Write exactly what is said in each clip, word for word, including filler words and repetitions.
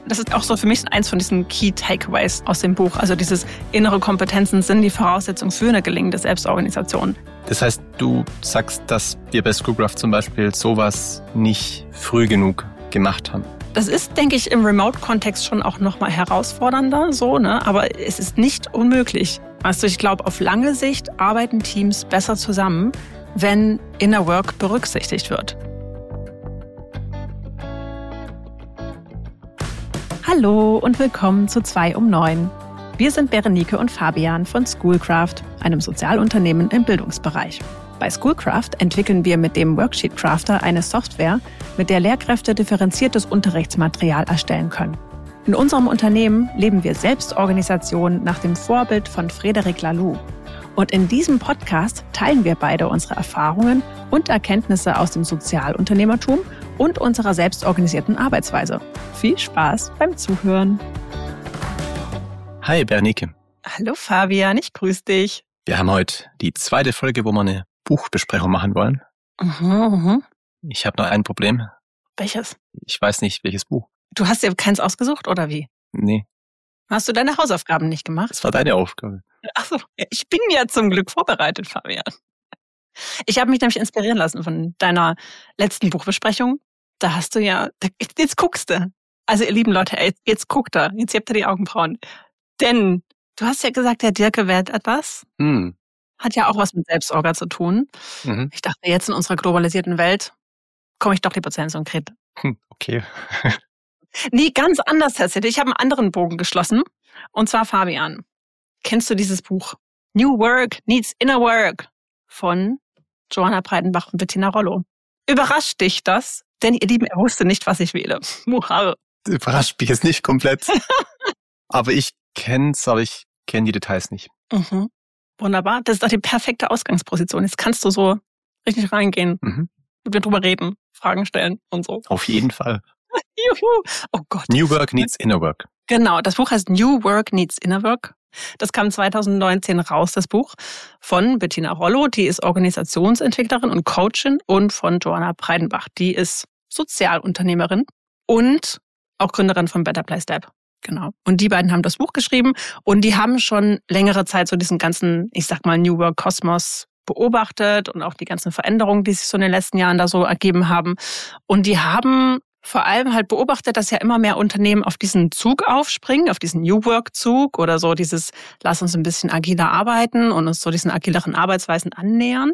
Das ist auch so für mich eins von diesen Key Takeaways aus dem Buch. Also dieses innere Kompetenzen sind die Voraussetzung für eine gelingende Selbstorganisation. Das heißt, du sagst, dass wir bei Schoolcraft zum Beispiel sowas nicht früh genug gemacht haben. Das ist, denke ich, im Remote-Kontext schon auch nochmal herausfordernder, so, ne? Aber es ist nicht unmöglich. Also ich glaube, auf lange Sicht arbeiten Teams besser zusammen, wenn Inner Work berücksichtigt wird. Hallo und willkommen zu zwei um neun. Wir sind Berenike und Fabian von Schoolcraft, einem Sozialunternehmen im Bildungsbereich. Bei Schoolcraft entwickeln wir mit dem Worksheet Crafter eine Software, mit der Lehrkräfte differenziertes Unterrichtsmaterial erstellen können. In unserem Unternehmen leben wir Selbstorganisation nach dem Vorbild von Frédéric Laloux. Und in diesem Podcast teilen wir beide unsere Erfahrungen und Erkenntnisse aus dem Sozialunternehmertum und unserer selbstorganisierten Arbeitsweise. Viel Spaß beim Zuhören. Hi Berenike. Hallo Fabian, ich grüße dich. Wir haben heute die zweite Folge, wo wir eine Buchbesprechung machen wollen. Mhm, mhm. Ich habe noch ein Problem. Welches? Ich weiß nicht, welches Buch. Du hast dir keins ausgesucht, oder wie? Nee. Hast du deine Hausaufgaben nicht gemacht? Das war deine Aufgabe. Ach so, ich bin ja zum Glück vorbereitet, Fabian. Ich habe mich nämlich inspirieren lassen von deiner letzten Buchbesprechung. Da hast du ja, jetzt guckst du. Also ihr lieben Leute, jetzt, jetzt guckt er, jetzt habt ihr die Augenbrauen. Denn du hast ja gesagt, der Dirke wählt etwas. Hm. Hat ja auch was mit Selbstorga zu tun. Mhm. Ich dachte, jetzt in unserer globalisierten Welt komme ich doch lieber zu Hans und Gret. Hm, okay. Nee, ganz anders tatsächlich. Ich habe einen anderen Bogen geschlossen. Und zwar Fabian. Kennst du dieses Buch? New Work Needs Inner Work von Joanna Breidenbach und Bettina Rollo. Überrascht dich das? Denn ihr Lieben, er wusste nicht, was ich wähle. Muhar. Überrascht mich jetzt nicht komplett. Aber ich kenn's, aber ich kenne die Details nicht. Mhm. Wunderbar. Das ist doch die perfekte Ausgangsposition. Jetzt kannst du so richtig reingehen, Mhm. mit mir drüber reden, Fragen stellen und so. Auf jeden Fall. Juhu. Oh Gott. New Work Needs Inner Work. Genau, das Buch heißt New Work Needs Inner Work. Das kam zwanzig neunzehn raus, das Buch, von Bettina Rollo, die ist Organisationsentwicklerin und Coachin, und von Joanna Breidenbach, die ist Sozialunternehmerin und auch Gründerin von Better Place Lab. Genau. Und die beiden haben das Buch geschrieben und die haben schon längere Zeit so diesen ganzen, ich sag mal, New Work Kosmos beobachtet und auch die ganzen Veränderungen, die sich so in den letzten Jahren da so ergeben haben. Und die haben vor allem halt beobachtet, dass ja immer mehr Unternehmen auf diesen Zug aufspringen, auf diesen New Work-Zug oder so dieses, lass uns ein bisschen agiler arbeiten und uns so diesen agileren Arbeitsweisen annähern.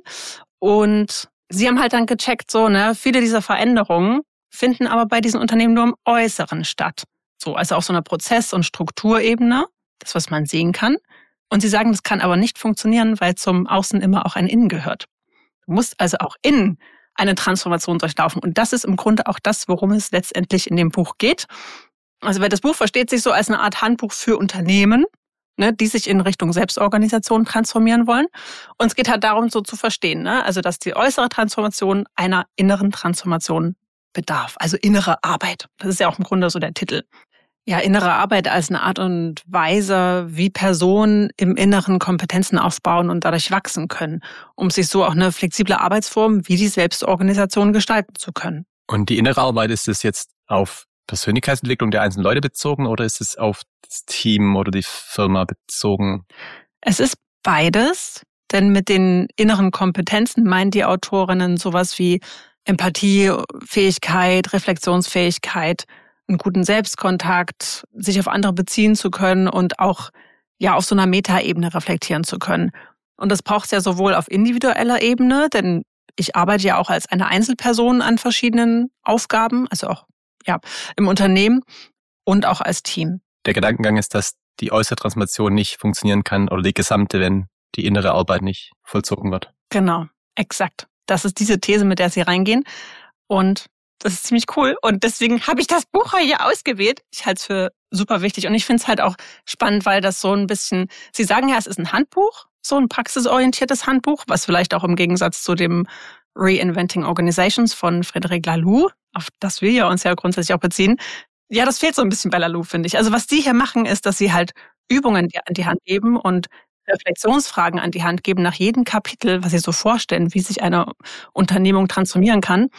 Und sie haben halt dann gecheckt, so, ne, viele dieser Veränderungen finden aber bei diesen Unternehmen nur im Äußeren statt. So, also auf so einer Prozess- und Strukturebene, das, was man sehen kann. Und sie sagen, das kann aber nicht funktionieren, weil zum Außen immer auch ein Innen gehört. Du musst also auch innen eine Transformation durchlaufen. Und das ist im Grunde auch das, worum es letztendlich in dem Buch geht. Also weil das Buch versteht sich so als eine Art Handbuch für Unternehmen, ne, die sich in Richtung Selbstorganisation transformieren wollen. Und es geht halt darum, so zu verstehen, ne, also dass die äußere Transformation einer inneren Transformation bedarf. Also innere Arbeit. Das ist ja auch im Grunde so der Titel. Ja, innere Arbeit als eine Art und Weise, wie Personen im Inneren Kompetenzen aufbauen und dadurch wachsen können, um sich so auch eine flexible Arbeitsform wie die Selbstorganisation gestalten zu können. Und die innere Arbeit, ist es jetzt auf Persönlichkeitsentwicklung der einzelnen Leute bezogen oder ist es auf das Team oder die Firma bezogen? Es ist beides, denn mit den inneren Kompetenzen meinen die Autorinnen sowas wie Empathie, Fähigkeit, Reflexionsfähigkeit, einen guten Selbstkontakt, sich auf andere beziehen zu können und auch ja auf so einer Metaebene reflektieren zu können. Und das braucht es ja sowohl auf individueller Ebene, denn ich arbeite ja auch als eine Einzelperson an verschiedenen Aufgaben, also auch ja im Unternehmen und auch als Team. Der Gedankengang ist, dass die äußere Transformation nicht funktionieren kann oder die gesamte, wenn die innere Arbeit nicht vollzogen wird. Genau, exakt. Das ist diese These, mit der sie reingehen. Und das ist ziemlich cool. Und deswegen habe ich das Buch hier ausgewählt. Ich halte es für super wichtig. Und ich finde es halt auch spannend, weil das so ein bisschen, Sie sagen ja, es ist ein Handbuch, so ein praxisorientiertes Handbuch, was vielleicht auch im Gegensatz zu dem Reinventing Organizations von Frédéric Laloux, auf das wir ja uns ja grundsätzlich auch beziehen, ja, das fehlt so ein bisschen bei Laloux, finde ich. Also was die hier machen, ist, dass sie halt Übungen an die Hand geben und Reflexionsfragen an die Hand geben nach jedem Kapitel, was sie so vorstellen, wie sich eine Unternehmung transformieren kann.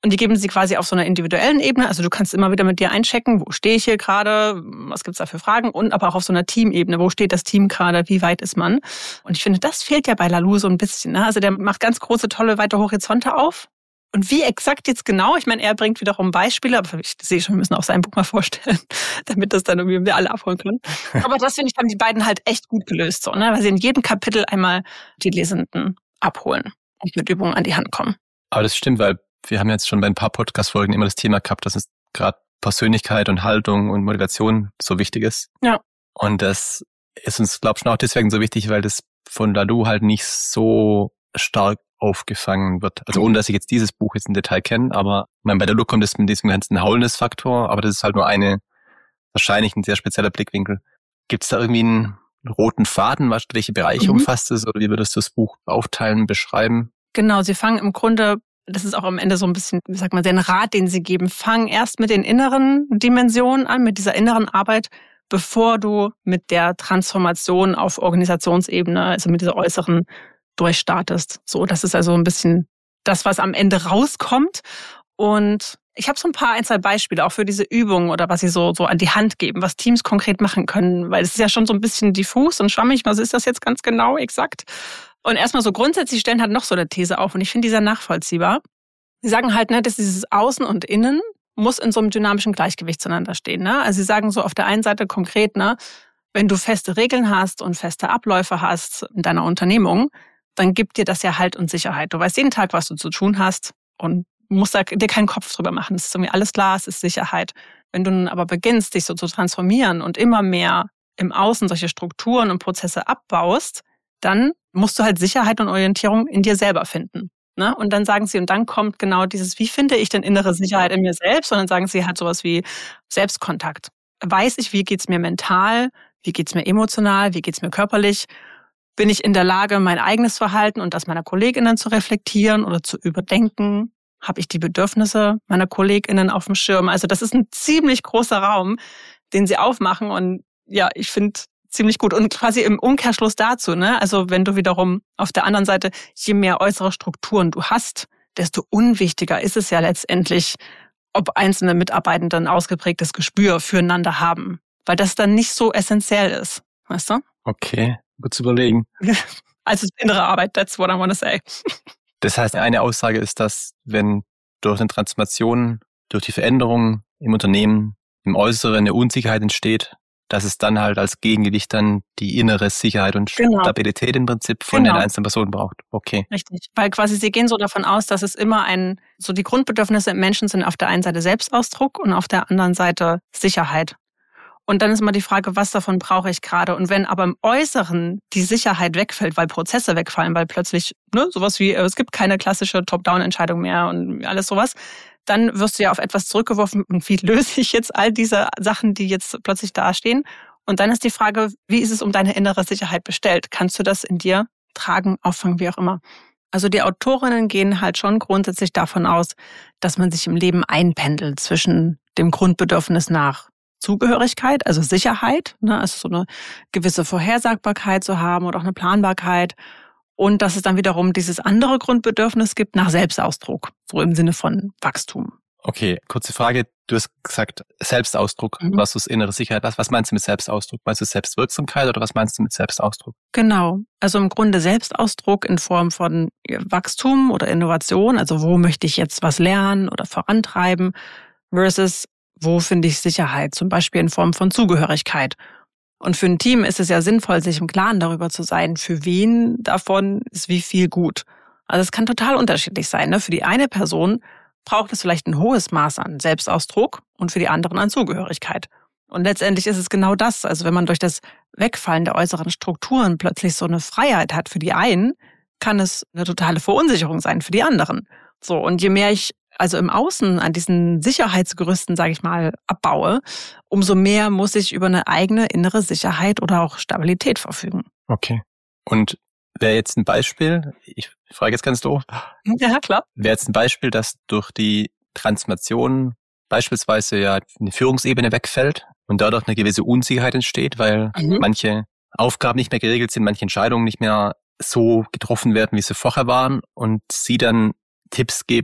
Und die geben sie quasi auf so einer individuellen Ebene. Also du kannst immer wieder mit dir einchecken, wo stehe ich hier gerade, was gibt's da für Fragen, und aber auch auf so einer Teamebene, wo steht das Team gerade, wie weit ist man. Und ich finde, das fehlt ja bei Laloux so ein bisschen. Ne? Also der macht ganz große, tolle, weite Horizonte auf. Und wie exakt jetzt genau, ich meine, er bringt wiederum Beispiele, aber ich sehe schon, wir müssen auch sein Buch mal vorstellen, damit das dann irgendwie wir alle abholen können. Aber das, finde ich, haben die beiden halt echt gut gelöst, so, ne? Weil sie in jedem Kapitel einmal die Lesenden abholen und mit Übungen an die Hand kommen. Aber das stimmt, weil wir haben jetzt schon bei ein paar Podcast-Folgen immer das Thema gehabt, dass es gerade Persönlichkeit und Haltung und Motivation so wichtig ist. Ja. Und das ist uns, glaube ich, schon auch deswegen so wichtig, weil das von Laloux halt nicht so stark aufgefangen wird. Also ohne, dass ich jetzt dieses Buch jetzt im Detail kenne, aber ich meine, bei Laloux kommt es mit diesem ganzen Haulness-Faktor, aber das ist halt nur eine, wahrscheinlich ein sehr spezieller Blickwinkel. Gibt es da irgendwie einen roten Faden, was, welche Bereiche mhm. umfasst es, oder wie würdest du das Buch aufteilen, beschreiben? Genau, sie fangen im Grunde, das ist auch am Ende so ein bisschen, wie sagt man, den Rat, den sie geben, fang erst mit den inneren Dimensionen an, mit dieser inneren Arbeit, bevor du mit der Transformation auf Organisationsebene, also mit dieser äußeren, durchstartest. So, das ist also ein bisschen das, was am Ende rauskommt. Und ich habe so ein paar ein, zwei Beispiele auch für diese Übungen oder was sie so, so an die Hand geben, was Teams konkret machen können, weil es ist ja schon so ein bisschen diffus und schwammig. Was ist das jetzt ganz genau, exakt? Und erstmal so grundsätzlich stellen halt noch so eine These auf und ich finde die sehr nachvollziehbar. Sie sagen halt, ne, dass dieses Außen und Innen muss in so einem dynamischen Gleichgewicht zueinander stehen. Ne? Also sie sagen so auf der einen Seite konkret, ne, wenn du feste Regeln hast und feste Abläufe hast in deiner Unternehmung, dann gibt dir das ja Halt und Sicherheit. Du weißt jeden Tag, was du zu tun hast und musst da dir keinen Kopf drüber machen. Es ist irgendwie alles klar, es ist Sicherheit. Wenn du nun aber beginnst, dich so zu transformieren und immer mehr im Außen solche Strukturen und Prozesse abbaust, dann musst du halt Sicherheit und Orientierung in dir selber finden. Ne? Und dann sagen sie, und dann kommt genau dieses, wie finde ich denn innere Sicherheit in mir selbst? Und dann sagen sie halt sowas wie Selbstkontakt. Weiß ich, wie geht's mir mental? Wie geht's mir emotional? Wie geht's mir körperlich? Bin ich in der Lage, mein eigenes Verhalten und das meiner KollegInnen zu reflektieren oder zu überdenken? Habe ich die Bedürfnisse meiner KollegInnen auf dem Schirm? Also das ist ein ziemlich großer Raum, den sie aufmachen und ja, ich finde ziemlich gut. Und quasi im Umkehrschluss dazu, ne? Also wenn du wiederum auf der anderen Seite, je mehr äußere Strukturen du hast, desto unwichtiger ist es ja letztendlich, ob einzelne Mitarbeitende ein ausgeprägtes Gespür füreinander haben. Weil das dann nicht so essentiell ist, weißt du? Okay, gut zu überlegen. Also innere Arbeit, that's what I want to say. Das heißt, eine Aussage ist, dass wenn durch eine Transformation, durch die Veränderung im Unternehmen, im Äußeren eine Unsicherheit entsteht, dass es dann halt als Gegengewicht dann die innere Sicherheit und genau. Stabilität im Prinzip von genau. den einzelnen Personen braucht. Okay. Richtig, weil quasi sie gehen so davon aus, dass es immer ein, so die Grundbedürfnisse im Menschen sind auf der einen Seite Selbstausdruck und auf der anderen Seite Sicherheit. Und dann ist immer die Frage, was davon brauche ich gerade? Und wenn aber im Äußeren die Sicherheit wegfällt, weil Prozesse wegfallen, weil plötzlich ne, sowas wie, es gibt keine klassische Top-Down-Entscheidung mehr und alles sowas, dann wirst du ja auf etwas zurückgeworfen und wie löse ich jetzt all diese Sachen, die jetzt plötzlich dastehen? Und dann ist die Frage, wie ist es um deine innere Sicherheit bestellt? Kannst du das in dir tragen, auffangen, wie auch immer? Also die Autorinnen gehen halt schon grundsätzlich davon aus, dass man sich im Leben einpendelt zwischen dem Grundbedürfnis nach Zugehörigkeit, also Sicherheit, ne, also so eine gewisse Vorhersagbarkeit zu haben oder auch eine Planbarkeit und dass es dann wiederum dieses andere Grundbedürfnis gibt nach Selbstausdruck, so im Sinne von Wachstum. Okay, kurze Frage. Du hast gesagt Selbstausdruck mhm. versus innere Sicherheit. Was, was meinst du mit Selbstausdruck? Meinst du Selbstwirksamkeit oder was meinst du mit Selbstausdruck? Genau, also im Grunde Selbstausdruck in Form von Wachstum oder Innovation, also wo möchte ich jetzt was lernen oder vorantreiben versus wo finde ich Sicherheit, zum Beispiel in Form von Zugehörigkeit. Und für ein Team ist es ja sinnvoll, sich im Klaren darüber zu sein, für wen davon ist wie viel gut. Also es kann total unterschiedlich sein. Ne? Für die eine Person braucht es vielleicht ein hohes Maß an Selbstausdruck und für die anderen an Zugehörigkeit. Und letztendlich ist es genau das. Also wenn man durch das Wegfallen der äußeren Strukturen plötzlich so eine Freiheit hat für die einen, kann es eine totale Verunsicherung sein für die anderen. So, und je mehr ich also im Außen an diesen Sicherheitsgerüsten, sage ich mal, abbaue, umso mehr muss ich über eine eigene innere Sicherheit oder auch Stabilität verfügen. Okay. Und wäre jetzt ein Beispiel, ich frage jetzt ganz doof. Ja, klar. Wäre jetzt ein Beispiel, dass durch die Transformation beispielsweise ja eine Führungsebene wegfällt und dadurch eine gewisse Unsicherheit entsteht, weil mhm. manche Aufgaben nicht mehr geregelt sind, manche Entscheidungen nicht mehr so getroffen werden, wie sie vorher waren und sie dann Tipps geben,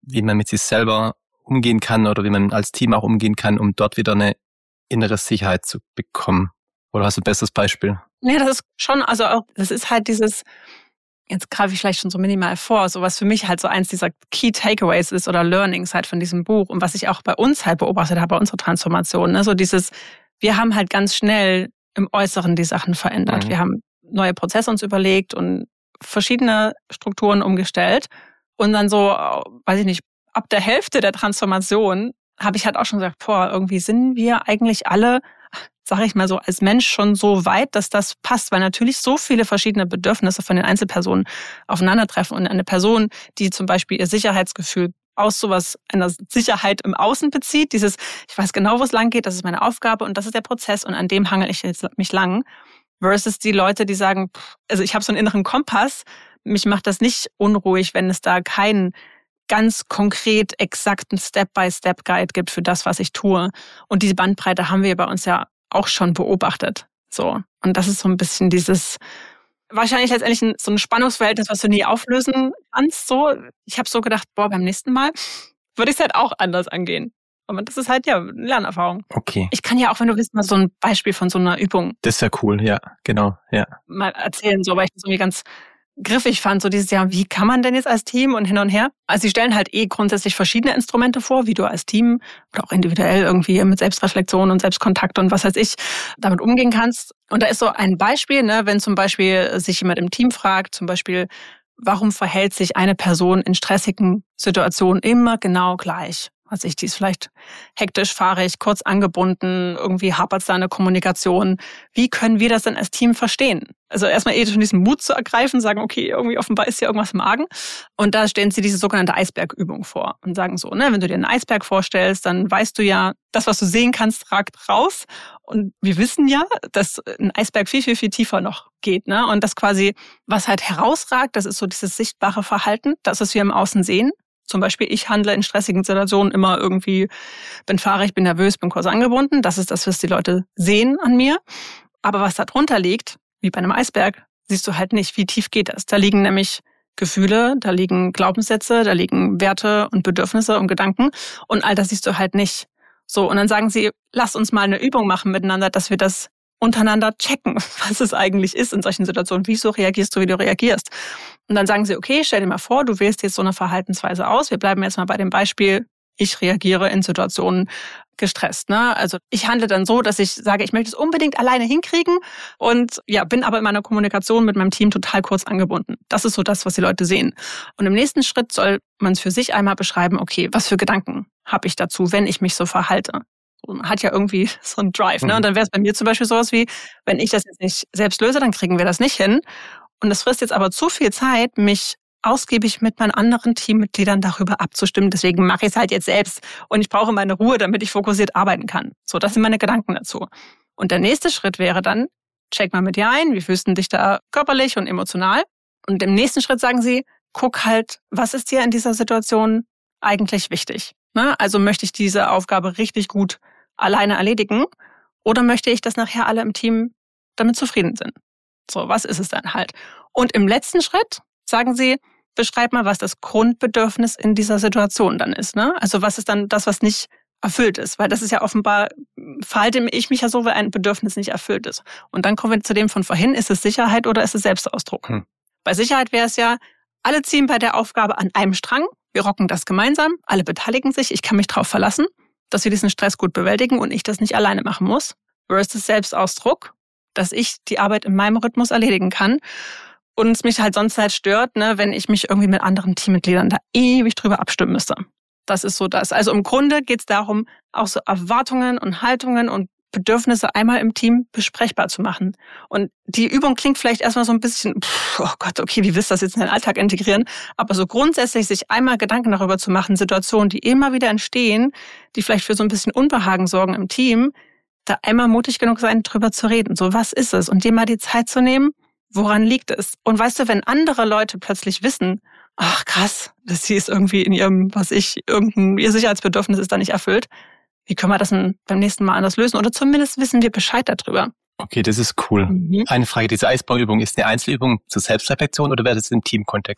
wie man mit sich selber umgehen kann oder wie man als Team auch umgehen kann, um dort wieder eine innere Sicherheit zu bekommen? Oder hast du ein besseres Beispiel? Nee, das ist schon, also auch, das ist halt dieses, jetzt greife ich vielleicht schon so minimal vor, so was für mich halt so eins dieser Key Takeaways ist oder Learnings halt von diesem Buch und was ich auch bei uns halt beobachtet habe, bei unserer Transformation, ne? So dieses, wir haben halt ganz schnell im Äußeren die Sachen verändert. Mhm. Wir haben neue Prozesse uns überlegt und verschiedene Strukturen umgestellt und dann so, weiß ich nicht, ab der Hälfte der Transformation habe ich halt auch schon gesagt, boah, irgendwie sind wir eigentlich alle, sage ich mal so, als Mensch schon so weit, dass das passt, weil natürlich so viele verschiedene Bedürfnisse von den Einzelpersonen aufeinandertreffen und eine Person, die zum Beispiel ihr Sicherheitsgefühl aus sowas, einer Sicherheit im Außen bezieht, dieses, ich weiß genau, wo es lang geht, das ist meine Aufgabe und das ist der Prozess und an dem hangel ich jetzt mich lang, versus die Leute, die sagen, also ich habe so einen inneren Kompass, mich macht das nicht unruhig, wenn es da keinen ganz konkret exakten Step-by-Step-Guide gibt für das, was ich tue. Und diese Bandbreite haben wir bei uns ja auch schon beobachtet. So. Und das ist so ein bisschen dieses, wahrscheinlich letztendlich ein, so ein Spannungsverhältnis, was du nie auflösen kannst. So. Ich habe so gedacht, boah, beim nächsten Mal würde ich es halt auch anders angehen. Aber das ist halt ja eine Lernerfahrung. Okay. Ich kann ja auch, wenn du willst, mal so ein Beispiel von so einer Übung. Das ist ja cool, ja, genau, ja. Mal erzählen, so, weil ich das irgendwie ganz griffig fand, so dieses Jahr, wie kann man denn jetzt als Team und hin und her? Also sie stellen halt eh grundsätzlich verschiedene Instrumente vor, wie du als Team oder auch individuell irgendwie mit Selbstreflexion und Selbstkontakt und was weiß ich damit umgehen kannst. Und da ist so ein Beispiel, ne, wenn zum Beispiel sich jemand im Team fragt, zum Beispiel, warum verhält sich eine Person in stressigen Situationen immer genau gleich? Also ich, die ist vielleicht hektisch, fahrig, kurz angebunden, irgendwie hapert es da in der Kommunikation. Wie können wir das denn als Team verstehen? Also erstmal eh schon diesen Mut zu ergreifen, sagen, okay, irgendwie offenbar ist hier irgendwas im Magen. Und da stellen sie diese sogenannte Eisbergübung vor und sagen so, ne, wenn du dir einen Eisberg vorstellst, dann weißt du ja, das, was du sehen kannst, ragt raus. Und wir wissen ja, dass ein Eisberg viel, viel, viel tiefer noch geht, ne? Und das quasi, was halt herausragt, das ist so dieses sichtbare Verhalten, das, was wir im Außen sehen. Zum Beispiel, ich handle in stressigen Situationen immer irgendwie, bin fahrig, bin nervös, bin kurz angebunden. Das ist das, was die Leute sehen an mir. Aber was da drunter liegt, wie bei einem Eisberg, siehst du halt nicht. Wie tief geht das? Da liegen nämlich Gefühle, da liegen Glaubenssätze, da liegen Werte und Bedürfnisse und Gedanken. Und all das siehst du halt nicht. So, und dann sagen sie, lass uns mal eine Übung machen miteinander, dass wir das untereinander checken, was es eigentlich ist in solchen Situationen. Wieso reagierst du, wie du reagierst? Und dann sagen sie, okay, stell dir mal vor, du wählst jetzt so eine Verhaltensweise aus. Wir bleiben jetzt mal bei dem Beispiel, ich reagiere in Situationen gestresst. Ne? Also ich handle dann so, dass ich sage, ich möchte es unbedingt alleine hinkriegen und ja, bin aber in meiner Kommunikation mit meinem Team total kurz angebunden. Das ist so das, was die Leute sehen. Und im nächsten Schritt soll man es für sich einmal beschreiben, okay, was für Gedanken habe ich dazu, wenn ich mich so verhalte? Man hat ja irgendwie so einen Drive. Ne? Und dann wäre es bei mir zum Beispiel sowas wie, wenn ich das jetzt nicht selbst löse, dann kriegen wir das nicht hin. Und das frisst jetzt aber zu viel Zeit, mich ausgiebig mit meinen anderen Teammitgliedern darüber abzustimmen. Deswegen mache ich es halt jetzt selbst. Und ich brauche meine Ruhe, damit ich fokussiert arbeiten kann. So, das sind meine Gedanken dazu. Und der nächste Schritt wäre dann, check mal mit dir ein, wie fühlst du dich da körperlich und emotional? Und im nächsten Schritt sagen sie, guck halt, was ist dir in dieser Situation eigentlich wichtig? Ne? Also möchte ich diese Aufgabe richtig gut alleine erledigen oder möchte ich, dass nachher alle im Team damit zufrieden sind? So, was ist es dann halt? Und im letzten Schritt sagen sie, beschreib mal, was das Grundbedürfnis in dieser Situation dann ist. Ne? Also was ist dann das, was nicht erfüllt ist? Weil das ist ja offenbar, verhalte ich mich ja so, weil ein Bedürfnis nicht erfüllt ist. Und dann kommen wir zu dem von vorhin, ist es Sicherheit oder ist es Selbstausdruck? Hm. Bei Sicherheit wäre es ja, alle ziehen bei der Aufgabe an einem Strang, wir rocken das gemeinsam, alle beteiligen sich, ich kann mich darauf verlassen, dass wir diesen Stress gut bewältigen und ich das nicht alleine machen muss. Versus Selbstausdruck, dass ich die Arbeit in meinem Rhythmus erledigen kann und es mich halt sonst halt stört, ne, wenn ich mich irgendwie mit anderen Teammitgliedern da ewig drüber abstimmen müsste. Das ist so das. Also im Grunde geht es darum, auch so Erwartungen und Haltungen und Bedürfnisse einmal im Team besprechbar zu machen. Und die Übung klingt vielleicht erstmal so ein bisschen, pff, oh Gott, okay, wie willst du das jetzt in den Alltag integrieren? Aber so grundsätzlich sich einmal Gedanken darüber zu machen, Situationen, die immer wieder entstehen, die vielleicht für so ein bisschen Unbehagen sorgen im Team, da einmal mutig genug sein, drüber zu reden. So, was ist es? Und dir mal die Zeit zu nehmen, woran liegt es? Und weißt du, wenn andere Leute plötzlich wissen, ach krass, dass sie ist irgendwie in ihrem, was ich, irgendein, ihr Sicherheitsbedürfnis ist da nicht erfüllt, wie können wir das denn beim nächsten Mal anders lösen? Oder zumindest wissen wir Bescheid darüber. Okay, das ist cool. Mhm. Eine Frage, diese Eisbauübung, ist eine Einzelübung zur Selbstreflexion oder wäre das im Teamkontext?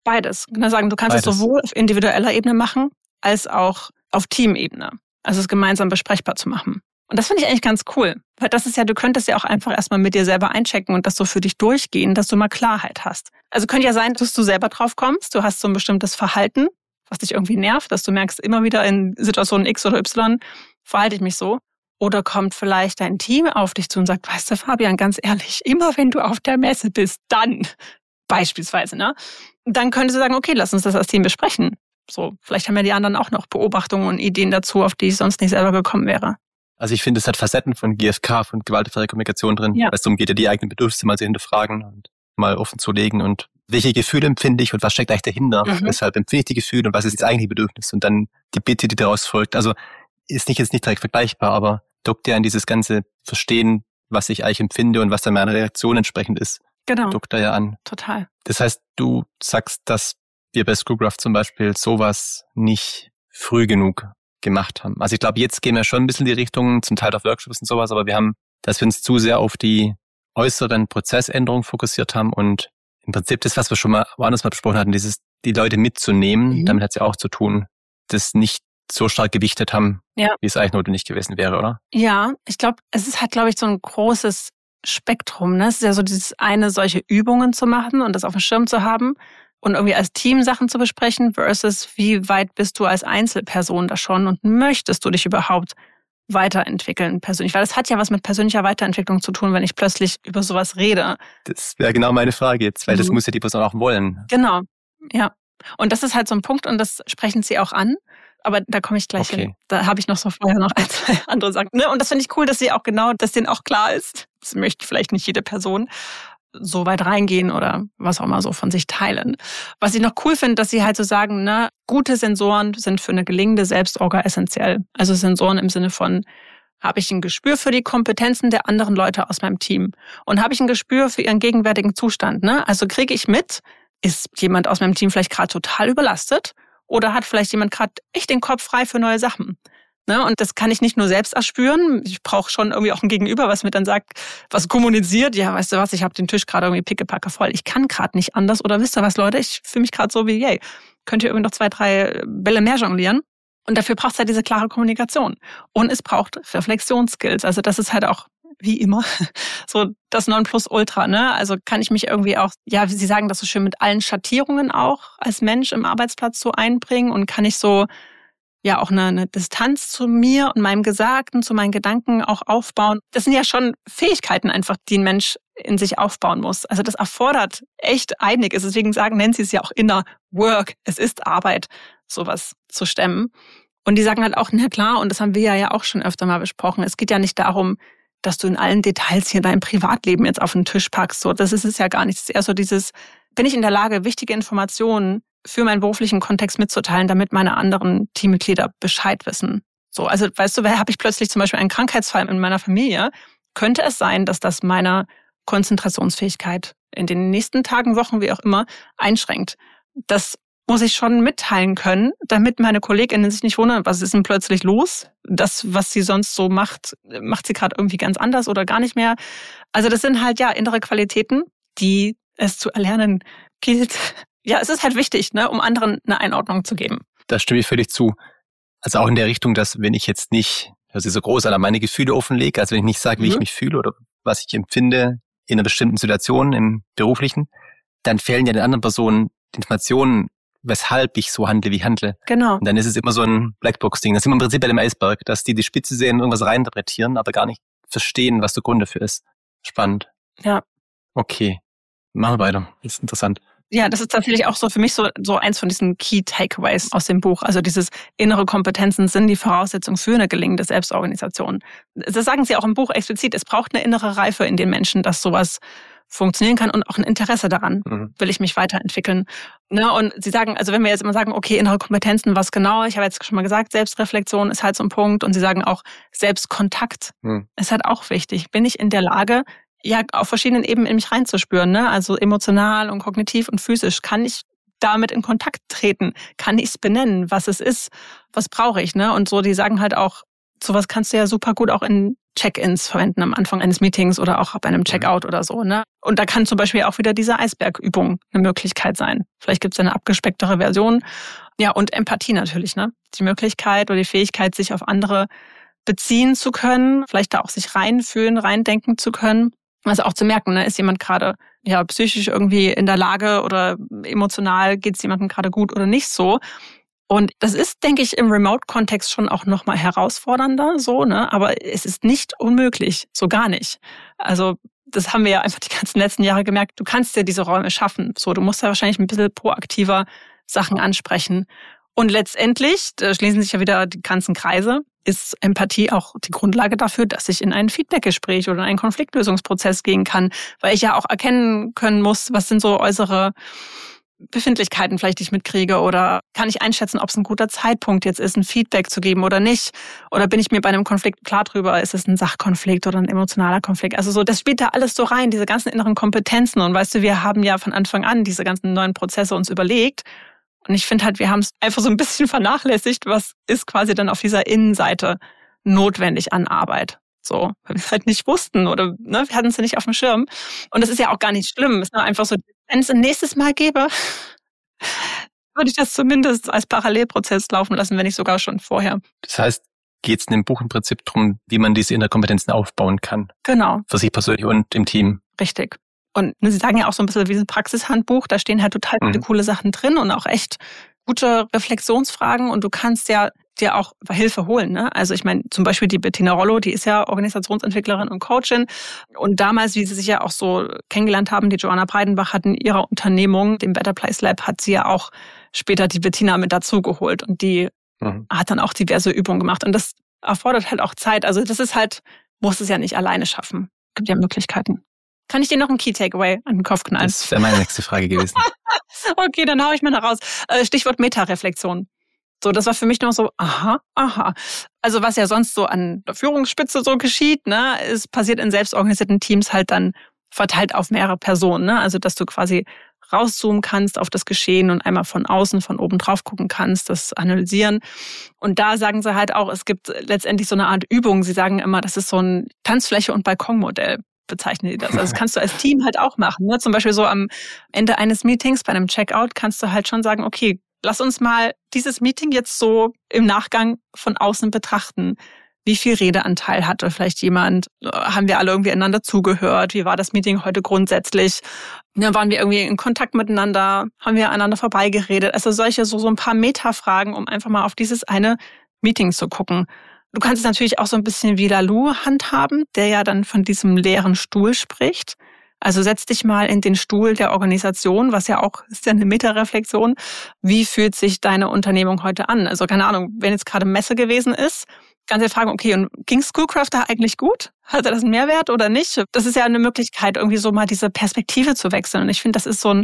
Beides. Ich kann sagen, du kannst Beides. es sowohl auf individueller Ebene machen, als auch auf Teamebene. Also es gemeinsam besprechbar zu machen. Und das finde ich eigentlich ganz cool. Weil das ist ja, du könntest ja auch einfach erstmal mit dir selber einchecken und das so für dich durchgehen, dass du mal Klarheit hast. Also könnte ja sein, dass du selber drauf kommst, du hast so ein bestimmtes Verhalten, was dich irgendwie nervt, dass du merkst, immer wieder in Situationen X oder Y verhalte ich mich so. Oder kommt vielleicht dein Team auf dich zu und sagt, weißt du, Fabian, ganz ehrlich, immer wenn du auf der Messe bist, dann beispielsweise, ne? Dann könntest du sagen, okay, lass uns das als Team besprechen. So, vielleicht haben ja die anderen auch noch Beobachtungen und Ideen dazu, auf die ich sonst nicht selber gekommen wäre. Also ich finde, es hat Facetten von G F K, von gewaltfreier Kommunikation drin, ja. weil es darum geht, ja die eigenen Bedürfnisse mal zu hinterfragen und mal offen zu legen und welche Gefühle empfinde ich und was steckt eigentlich dahinter, mhm. weshalb empfinde ich die Gefühle und was ist das eigentliche Bedürfnis und dann die Bitte, die daraus folgt. Also ist nicht jetzt nicht direkt vergleichbar, aber dockt ja in dieses ganze Verstehen, was ich eigentlich empfinde und was dann meine Reaktion entsprechend ist. Genau. Dockt da ja an. Total. Das heißt, du sagst, dass wir bei Screwgraph zum Beispiel sowas nicht früh genug gemacht haben. Also ich glaube, jetzt gehen wir schon ein bisschen in die Richtung, zum Teil auf Workshops und sowas, aber wir haben, dass wir uns zu sehr auf die äußeren Prozessänderungen fokussiert haben und im Prinzip das, was wir schon mal woanders mal besprochen hatten, dieses, die Leute mitzunehmen, mhm. damit hat es ja auch zu tun, das nicht so stark gewichtet haben, ja. wie es eigentlich notwendig gewesen wäre, oder? Ja, ich glaube, es ist halt, glaube ich, so ein großes Spektrum. Ne? Es ist ja so dieses eine, solche Übungen zu machen und das auf dem Schirm zu haben und irgendwie als Team Sachen zu besprechen versus wie weit bist du als Einzelperson da schon und möchtest du dich überhaupt weiterentwickeln persönlich? Weil das hat ja was mit persönlicher Weiterentwicklung zu tun, wenn ich plötzlich über sowas rede. Das wäre genau meine Frage jetzt, weil mhm. das muss ja die Person auch wollen. Genau, ja. Und das ist halt so ein Punkt und das sprechen sie auch an. Aber da komme ich gleich okay. hin. Da habe ich noch so vorher noch ein, zwei andere Sachen. Ne? Und das finde ich cool, dass sie auch genau, dass denen auch klar ist. Das möchte vielleicht nicht jede Person so weit reingehen oder was auch immer so von sich teilen. Was ich noch cool finde, dass sie halt so sagen, ne, gute Sensoren sind für eine gelingende Selbstorga essentiell. Also Sensoren im Sinne von, habe ich ein Gespür für die Kompetenzen der anderen Leute aus meinem Team und habe ich ein Gespür für ihren gegenwärtigen Zustand. Ne? Also kriege ich mit, ist jemand aus meinem Team vielleicht gerade total überlastet oder hat vielleicht jemand gerade echt den Kopf frei für neue Sachen. Ne, und das kann ich nicht nur selbst erspüren. Ich brauche schon irgendwie auch ein Gegenüber, was mir dann sagt, was kommuniziert. Ja, weißt du was, ich habe den Tisch gerade irgendwie pickepacke voll. Ich kann gerade nicht anders. Oder wisst ihr was, Leute, ich fühle mich gerade so wie, yay, könnt ihr irgendwie noch zwei, drei Bälle mehr jonglieren? Und dafür braucht es halt diese klare Kommunikation. Und es braucht Reflexionsskills. Also das ist halt auch, wie immer, so das Nonplusultra. Ne? Also kann ich mich irgendwie auch, ja, wie Sie sagen das so schön, mit allen Schattierungen auch als Mensch im Arbeitsplatz so einbringen und kann ich so ja auch eine, eine Distanz zu mir und meinem Gesagten, zu meinen Gedanken auch aufbauen. Das sind ja schon Fähigkeiten einfach, die ein Mensch in sich aufbauen muss. Also das erfordert echt einiges. Deswegen sagen, nennen sie es ja auch Inner Work. Es ist Arbeit, sowas zu stemmen. Und die sagen halt auch, na klar, und das haben wir ja, ja auch schon öfter mal besprochen, es geht ja nicht darum, dass du in allen Details hier dein Privatleben jetzt auf den Tisch packst. So, das ist es ja gar nicht. Es ist eher so dieses, bin ich in der Lage, wichtige Informationen für meinen beruflichen Kontext mitzuteilen, damit meine anderen Teammitglieder Bescheid wissen. So, also weißt du, habe ich plötzlich zum Beispiel einen Krankheitsfall in meiner Familie, könnte es sein, dass das meiner Konzentrationsfähigkeit in den nächsten Tagen, Wochen, wie auch immer, einschränkt. Das muss ich schon mitteilen können, damit meine KollegInnen sich nicht wundern, was ist denn plötzlich los? Das, was sie sonst so macht, macht sie gerade irgendwie ganz anders oder gar nicht mehr. Also das sind halt ja innere Qualitäten, die es zu erlernen gilt. Ja, es ist halt wichtig, ne, um anderen eine Einordnung zu geben. Da stimme ich völlig zu. Also auch in der Richtung, dass wenn ich jetzt nicht, also so groß an meine Gefühle offenlege, also wenn ich nicht sage, wie mhm. ich mich fühle oder was ich empfinde in einer bestimmten Situation im Beruflichen, dann fehlen ja den anderen Personen Informationen, weshalb ich so handle, wie ich handle. Genau. Und dann ist es immer so ein Blackbox-Ding. Das ist immer im Prinzip bei dem Eisberg, dass die die Spitze sehen, irgendwas reininterpretieren, aber gar nicht verstehen, was der Grund dafür ist. Spannend. Ja. Okay. Machen wir weiter. Das ist interessant. Ja, das ist tatsächlich auch so für mich so, so eins von diesen Key Takeaways aus dem Buch. Also dieses innere Kompetenzen sind die Voraussetzung für eine gelingende Selbstorganisation. Das sagen sie auch im Buch explizit. Es braucht eine innere Reife in den Menschen, dass sowas funktionieren kann und auch ein Interesse daran, mhm. will ich mich weiterentwickeln. Ne? Und sie sagen, also wenn wir jetzt immer sagen, okay, innere Kompetenzen, was genau? Ich habe jetzt schon mal gesagt, Selbstreflexion ist halt so ein Punkt. Und sie sagen auch, Selbstkontakt mhm. ist halt auch wichtig. Bin ich in der Lage, ja, auf verschiedenen Ebenen in mich reinzuspüren, ne? Also emotional und kognitiv und physisch. Kann ich damit in Kontakt treten? Kann ich es benennen, was es ist? Was brauche ich, ne? Und so, die sagen halt auch, sowas kannst du ja super gut auch in Check-ins verwenden am Anfang eines Meetings oder auch bei einem Checkout oder so. Ne? Und da kann zum Beispiel auch wieder diese Eisbergübung eine Möglichkeit sein. Vielleicht gibt es eine abgespecktere Version. Ja, und Empathie natürlich. Ne? Die Möglichkeit oder die Fähigkeit, sich auf andere beziehen zu können, vielleicht da auch sich reinfühlen, reindenken zu können. Also auch zu merken, ne, ist jemand gerade ja psychisch irgendwie in der Lage oder emotional geht es jemandem gerade gut oder nicht so. Und das ist, denke ich, im Remote-Kontext schon auch nochmal herausfordernder, so, ne? Aber es ist nicht unmöglich, so gar nicht. Also das haben wir ja einfach die ganzen letzten Jahre gemerkt. Du kannst dir diese Räume schaffen. So, du musst ja wahrscheinlich ein bisschen proaktiver Sachen ansprechen. Und letztendlich, da schließen sich ja wieder die ganzen Kreise, ist Empathie auch die Grundlage dafür, dass ich in ein Feedbackgespräch oder in einen Konfliktlösungsprozess gehen kann, weil ich ja auch erkennen können muss, was sind so äußere Befindlichkeiten vielleicht, die ich mitkriege, oder kann ich einschätzen, ob es ein guter Zeitpunkt jetzt ist, ein Feedback zu geben oder nicht, oder bin ich mir bei einem Konflikt klar drüber, ist es ein Sachkonflikt oder ein emotionaler Konflikt, also so, das spielt da alles so rein, diese ganzen inneren Kompetenzen, und weißt du, wir haben ja von Anfang an diese ganzen neuen Prozesse uns überlegt, und ich finde halt, wir haben es einfach so ein bisschen vernachlässigt, was ist quasi dann auf dieser Innenseite notwendig an Arbeit. So, weil wir es halt nicht wussten oder ne, wir hatten es ja nicht auf dem Schirm. Und das ist ja auch gar nicht schlimm. Es ist nur einfach so, wenn es ein nächstes Mal gäbe, würde ich das zumindest als Parallelprozess laufen lassen, wenn nicht sogar schon vorher. Das heißt, geht es in dem Buch im Prinzip darum, wie man diese Innerkompetenzen aufbauen kann? Genau. Für sich persönlich und im Team. Richtig. Und Sie sagen ja auch so ein bisschen wie ein Praxishandbuch, da stehen halt total viele mhm. coole Sachen drin und auch echt gute Reflexionsfragen, und du kannst ja dir auch Hilfe holen. Ne? Also ich meine, zum Beispiel die Bettina Rollo, die ist ja Organisationsentwicklerin und Coachin. Und damals, wie sie sich ja auch so kennengelernt haben, die Joanna Breidenbach hat in ihrer Unternehmung, dem Better Place Lab, hat sie ja auch später die Bettina mit dazugeholt. Und die mhm. hat dann auch diverse Übungen gemacht. Und das erfordert halt auch Zeit. Also das ist halt, muss es ja nicht alleine schaffen. Gibt ja Möglichkeiten. Kann ich dir noch einen Key Takeaway an den Kopf knallen? Das wäre meine nächste Frage gewesen. Okay, dann hau ich mal noch raus. Stichwort Metareflexion. So, das war für mich noch so, aha, aha. Also was ja sonst so an der Führungsspitze so geschieht, ne, es passiert in selbstorganisierten Teams halt dann verteilt auf mehrere Personen, ne? Also dass du quasi rauszoomen kannst auf das Geschehen und einmal von außen, von oben drauf gucken kannst, das analysieren. Und da sagen sie halt auch, es gibt letztendlich so eine Art Übung. Sie sagen immer, das ist so ein Tanzfläche- und Balkonmodell, bezeichnen die das. Also das kannst du als Team halt auch machen. Ne? Zum Beispiel so am Ende eines Meetings, bei einem Checkout, kannst du halt schon sagen, okay, lass uns mal dieses Meeting jetzt so im Nachgang von außen betrachten. Wie viel Redeanteil hatte vielleicht jemand? Haben wir alle irgendwie einander zugehört? Wie war das Meeting heute grundsätzlich? Ja, waren wir irgendwie in Kontakt miteinander? Haben wir aneinander vorbeigeredet? Also solche, so, so ein paar Metafragen, um einfach mal auf dieses eine Meeting zu gucken. Du kannst es natürlich auch so ein bisschen wie Laloux handhaben, der ja dann von diesem leeren Stuhl spricht. Also setz dich mal in den Stuhl der Organisation, was ja auch ist ja eine Metareflexion. Wie fühlt sich deine Unternehmung heute an? Also keine Ahnung, wenn jetzt gerade Messe gewesen ist, kannst du dir fragen, okay, und ging Schoolcraft da eigentlich gut? Hatte das einen Mehrwert oder nicht? Das ist ja eine Möglichkeit, irgendwie so mal diese Perspektive zu wechseln. Und ich finde, das ist so ein,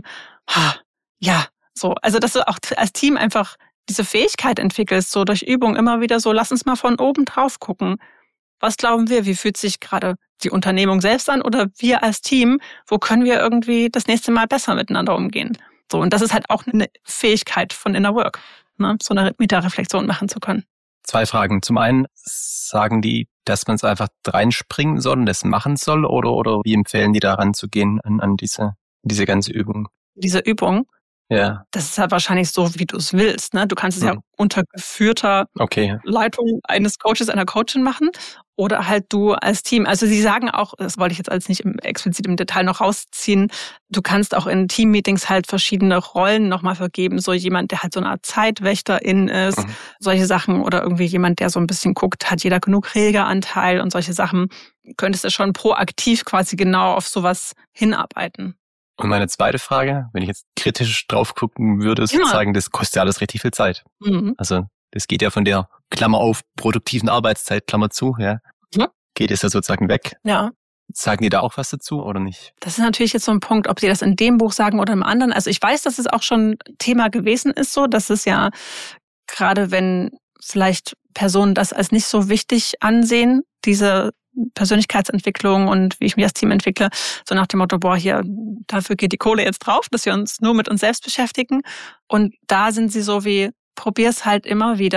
ja, so. Also dass du auch als Team einfach diese Fähigkeit entwickelst, so durch Übung immer wieder so, lass uns mal von oben drauf gucken. Was glauben wir, wie fühlt sich gerade die Unternehmung selbst an oder wir als Team, wo können wir irgendwie das nächste Mal besser miteinander umgehen? So, und das ist halt auch eine Fähigkeit von Inner Work, ne? So eine Metareflexion machen zu können. Zwei Fragen. Zum einen, sagen die, dass man es einfach reinspringen soll und das machen soll, oder, oder wie empfehlen die da ranzugehen an, an diese, diese ganze Übung? Diese Übung? Ja. Das ist halt wahrscheinlich so, wie du es willst. Ne? Du kannst es mhm. ja unter geführter okay. Leitung eines Coaches, einer Coachin machen oder halt du als Team. Also sie sagen auch, das wollte ich jetzt alles nicht im, explizit im Detail noch rausziehen, du kannst auch in Teammeetings halt verschiedene Rollen nochmal vergeben. So jemand, der halt so eine Art Zeitwächterin ist, mhm. solche Sachen, oder irgendwie jemand, der so ein bisschen guckt, hat jeder genug Regeanteil und solche Sachen. Könntest du schon proaktiv quasi genau auf sowas hinarbeiten. Und meine zweite Frage, wenn ich jetzt kritisch drauf gucken würde, ist sozusagen, das kostet ja alles richtig viel Zeit. Mhm. Also das geht ja von der Klammer auf produktiven Arbeitszeit, Klammer zu, ja, mhm. geht es ja sozusagen weg. Ja. Sagen die da auch was dazu oder nicht? Das ist natürlich jetzt so ein Punkt, ob die das in dem Buch sagen oder im anderen. Also ich weiß, dass es auch schon Thema gewesen ist, so, dass es ja gerade wenn vielleicht Personen das als nicht so wichtig ansehen, diese Persönlichkeitsentwicklung und wie ich mich als Team entwickle, so nach dem Motto, boah, hier, dafür geht die Kohle jetzt drauf, dass wir uns nur mit uns selbst beschäftigen. Und da sind sie so wie, probier's halt immer wieder,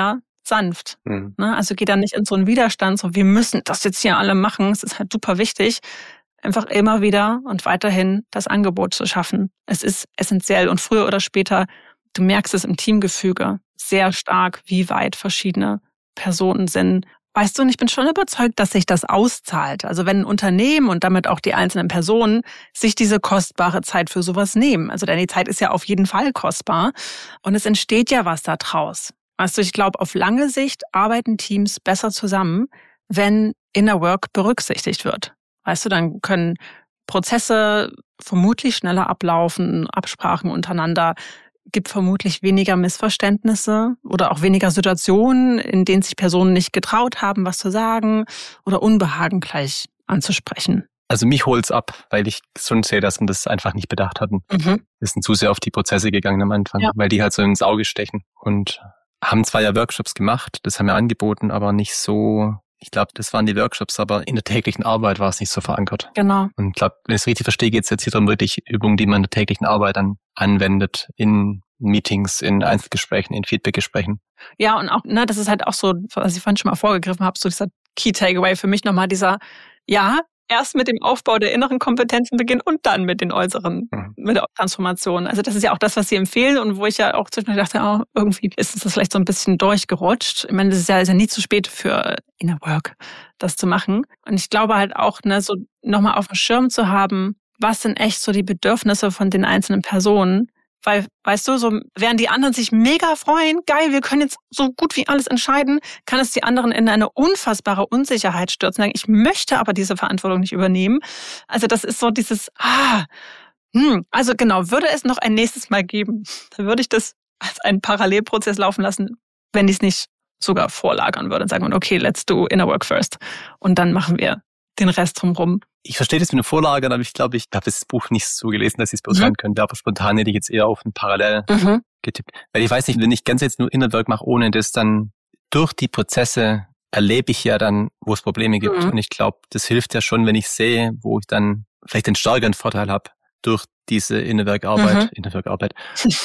sanft. Mhm. Ne? Also geht dann nicht in so einen Widerstand, so wir müssen das jetzt hier alle machen, es ist halt super wichtig. Einfach immer wieder und weiterhin das Angebot zu schaffen. Es ist essentiell und früher oder später, du merkst es im Teamgefüge sehr stark, wie weit verschiedene Personen sind. Weißt du, und ich bin schon überzeugt, dass sich das auszahlt. Also wenn ein Unternehmen und damit auch die einzelnen Personen sich diese kostbare Zeit für sowas nehmen. Also denn die Zeit ist ja auf jeden Fall kostbar und es entsteht ja was da draus. Weißt du, ich glaube, auf lange Sicht arbeiten Teams besser zusammen, wenn Inner Work berücksichtigt wird. Weißt du, dann können Prozesse vermutlich schneller ablaufen, Absprachen untereinander, gibt vermutlich weniger Missverständnisse oder auch weniger Situationen, in denen sich Personen nicht getraut haben, was zu sagen oder Unbehagen gleich anzusprechen. Also mich holt's ab, weil ich schon sehe, dass wir das einfach nicht bedacht hatten. Mhm. Wir sind zu sehr auf die Prozesse gegangen am Anfang, Ja. weil die halt so ins Auge stechen. Und haben zwar ja Workshops gemacht, das haben wir angeboten, aber nicht so, ich glaube, das waren die Workshops, aber in der täglichen Arbeit war es nicht so verankert. Genau. Und ich glaube, wenn ich es richtig verstehe, geht es jetzt hier darum, wirklich Übungen, die man in der täglichen Arbeit dann anwendet, in Meetings, in Einzelgesprächen, in Feedbackgesprächen. Ja, und auch, ne, das ist halt auch so, was ich vorhin schon mal vorgegriffen habe, so dieser Key Takeaway für mich nochmal dieser, ja, erst mit dem Aufbau der inneren Kompetenzen beginnen und dann mit den äußeren, Mhm. mit der Transformation. Also das ist ja auch das, was Sie empfehlen und wo ich ja auch zwischendurch dachte, oh, irgendwie ist das vielleicht so ein bisschen durchgerutscht. Ich meine, das ist ja, ist ja nie zu spät für Inner Work, das zu machen. Und ich glaube halt auch, ne, so nochmal auf dem Schirm zu haben, was sind echt so die Bedürfnisse von den einzelnen Personen. Weil, weißt du, so während die anderen sich mega freuen, geil, wir können jetzt so gut wie alles entscheiden, kann es die anderen in eine unfassbare Unsicherheit stürzen. Sagen, ich möchte aber diese Verantwortung nicht übernehmen. Also das ist so dieses, ah, hm, also genau, würde es noch ein nächstes Mal geben, dann würde ich das als einen Parallelprozess laufen lassen, wenn ich es nicht sogar vorlagern würde und sagen, okay, let's do Inner Work first. Und dann machen wir den Rest drumherum. Ich verstehe das mit einer Vorlage, aber ich glaube, ich habe das Buch nicht so gelesen, dass ich es beurteilen mhm. könnte, aber spontan hätte ich jetzt eher auf ein Parallel mhm. getippt. Weil ich weiß nicht, wenn ich ganz jetzt nur Inner Work mache, ohne das dann durch die Prozesse erlebe ich ja dann, wo es Probleme gibt. Mhm. Und ich glaube, das hilft ja schon, wenn ich sehe, wo ich dann vielleicht einen stärkeren Vorteil habe durch diese Inner Work Arbeit. Mhm. Inner Work Arbeit.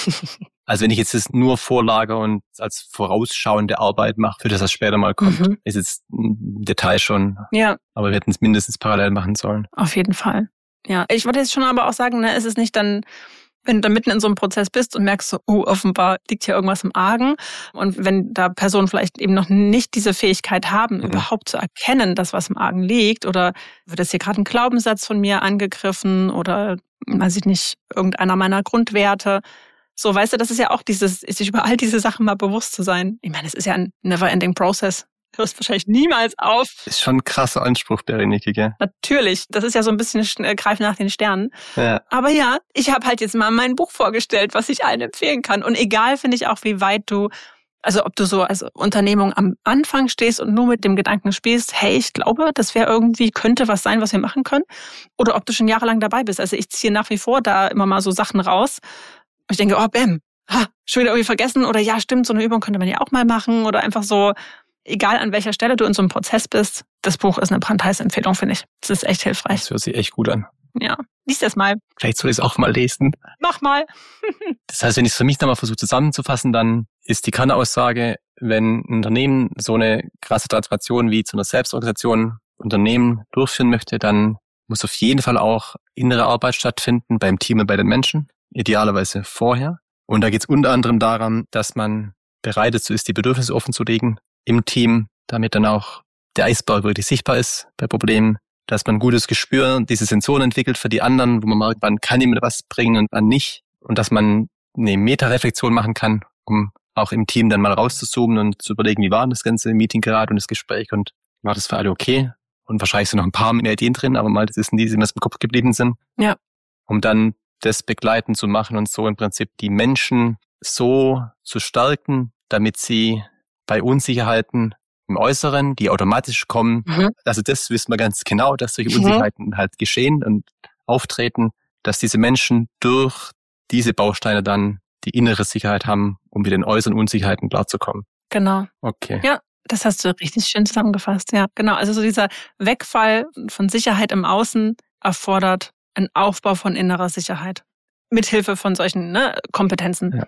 Also wenn ich jetzt das nur vorlager und als vorausschauende Arbeit mache, für das, was später mal kommt, mhm. ist jetzt ein Detail schon. Ja. Aber wir hätten es mindestens parallel machen sollen. Auf jeden Fall. Ja. Ich würde jetzt schon aber auch sagen, ne, ist es nicht dann, wenn du da mitten in so einem Prozess bist und merkst so, oh, offenbar liegt hier irgendwas im Argen. Und wenn da Personen vielleicht eben noch nicht diese Fähigkeit haben, mhm. überhaupt zu erkennen, dass was im Argen liegt, oder wird das hier gerade ein Glaubenssatz von mir angegriffen oder, weiß ich nicht, irgendeiner meiner Grundwerte. So, weißt du, das ist ja auch dieses, sich über all diese Sachen mal bewusst zu sein. Ich meine, es ist ja ein never-ending process. Du hörst wahrscheinlich niemals auf. Ist schon ein krasser Anspruch, Berenike, gell? Natürlich. Das ist ja so ein bisschen äh, Greifen nach den Sternen. Ja. Aber ja, ich habe halt jetzt mal mein Buch vorgestellt, was ich allen empfehlen kann. Und egal, finde ich auch, wie weit du, also ob du so als Unternehmung am Anfang stehst und nur mit dem Gedanken spielst, hey, ich glaube, das wäre irgendwie, könnte was sein, was wir machen können. Oder ob du schon jahrelang dabei bist. Also ich ziehe nach wie vor da immer mal so Sachen raus. Und ich denke, oh, bäm, ha, schon wieder irgendwie vergessen. Oder ja, stimmt, so eine Übung könnte man ja auch mal machen. Oder einfach so, egal an welcher Stelle du in so einem Prozess bist, das Buch ist eine brandheiße Empfehlung, finde ich. Das ist echt hilfreich. Das hört sich echt gut an. Ja, lies das mal. Vielleicht soll ich es auch mal lesen. Mach mal. Das heißt, wenn ich es für mich nochmal versuche zusammenzufassen, dann ist die Kernaussage, wenn ein Unternehmen so eine krasse Transformation wie zu einer Selbstorganisation Unternehmen durchführen möchte, dann muss auf jeden Fall auch innere Arbeit stattfinden beim Team und bei den Menschen. Idealerweise vorher. Und da geht es unter anderem daran, dass man bereit dazu ist, die Bedürfnisse offen zu legen im Team, damit dann auch der Eisberg wirklich sichtbar ist bei Problemen, dass man ein gutes Gespür und diese Sensoren entwickelt für die anderen, wo man merkt, wann kann jemand was bringen und wann nicht. Und dass man eine Meta-Reflexion machen kann, um auch im Team dann mal rauszuzoomen und zu überlegen, wie war das ganze Meeting gerade und das Gespräch und war das für alle okay? Und wahrscheinlich sind noch ein paar mehr Ideen drin, aber mal das sind die, die mir im Kopf geblieben sind. Ja. Um dann das begleiten zu machen und so im Prinzip die Menschen so zu stärken, damit sie bei Unsicherheiten im Äußeren, die automatisch kommen, mhm. also das wissen wir ganz genau, dass solche mhm. Unsicherheiten halt geschehen und auftreten, dass diese Menschen durch diese Bausteine dann die innere Sicherheit haben, um mit den äußeren Unsicherheiten klarzukommen. Genau. Okay. Ja, das hast du richtig schön zusammengefasst. Ja, genau. Also so dieser Wegfall von Sicherheit im Außen erfordert ein Aufbau von innerer Sicherheit. Mithilfe von solchen ne, Kompetenzen. Ja.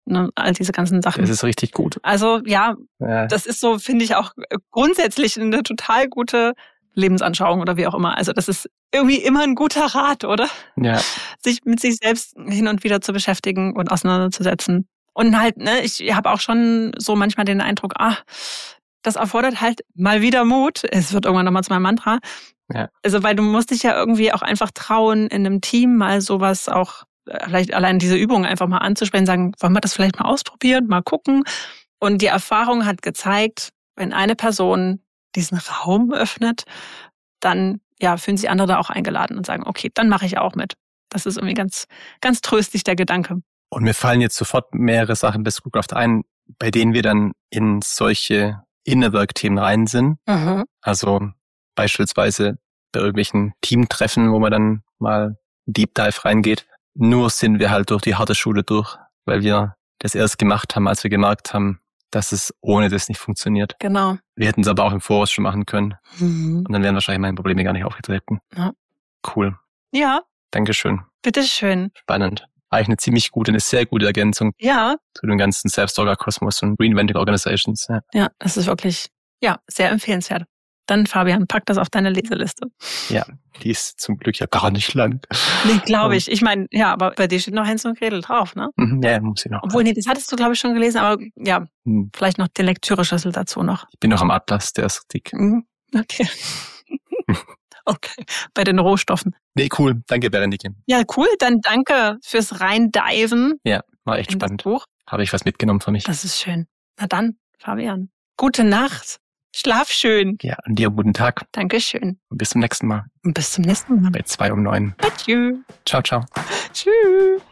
ne, all diese ganzen Sachen. Das ist richtig gut. Also ja, ja. das ist so, finde ich auch grundsätzlich eine total gute Lebensanschauung oder wie auch immer. Also das ist irgendwie immer ein guter Rat, oder? Ja. Sich mit sich selbst hin und wieder zu beschäftigen und auseinanderzusetzen. Und halt, ne, ich habe auch schon so manchmal den Eindruck, ah, das erfordert halt mal wieder Mut. Es wird irgendwann nochmal zu meinem Mantra. Ja. Also weil du musst dich ja irgendwie auch einfach trauen, in einem Team mal sowas auch, vielleicht allein diese Übung einfach mal anzusprechen, sagen, wollen wir das vielleicht mal ausprobieren, mal gucken. Und die Erfahrung hat gezeigt, wenn eine Person diesen Raum öffnet, dann ja, fühlen sich andere da auch eingeladen und sagen, okay, dann mache ich auch mit. Das ist irgendwie ganz, ganz tröstlich, der Gedanke. Und mir fallen jetzt sofort mehrere Sachen bei Screwcraft ein, bei denen wir dann in solche Inner-Work-Themen rein sind. Mhm. Also beispielsweise bei irgendwelchen Teamtreffen, wo man dann mal Deep Dive reingeht. Nur sind wir halt durch die harte Schule durch, weil wir das erst gemacht haben, als wir gemerkt haben, dass es ohne das nicht funktioniert. Genau. Wir hätten es aber auch im Voraus schon machen können. Mhm. Und dann wären wahrscheinlich meine Probleme gar nicht aufgetreten. Ja. Cool. Ja. Dankeschön. Bitteschön. Spannend. Eigentlich eine ziemlich gute, eine sehr gute Ergänzung Ja. zu dem ganzen Self-Stalker-Kosmos und Reinventing Organizations. Ja. Ja, das ist wirklich, ja, sehr empfehlenswert. Dann, Fabian, pack das auf deine Leseliste. Ja, die ist zum Glück ja gar nicht lang. Nee, glaube ich. Ich meine, ja, aber bei dir steht noch Hänsel und Gretel drauf, ne? Mhm, ja, muss ich noch. Obwohl, nee, das hattest du, glaube ich, schon gelesen, aber ja, Hm. vielleicht noch den Lektüreschlüssel dazu noch. Ich bin noch am Atlas, der ist dick. Mhm. Okay. Okay, bei den Rohstoffen. Nee, cool. Danke, Berendike. Ja, cool. Dann danke fürs Reindiven Ja, war echt in das spannend. Buch. Habe ich was mitgenommen für mich. Das ist schön. Na dann, Fabian. Gute Nacht. Schlaf schön. Ja, an dir guten Tag. Dankeschön. Und bis zum nächsten Mal. Und bis zum nächsten Mal. Bei zwei um neun. Adieu. Ciao, ciao. Tschüss.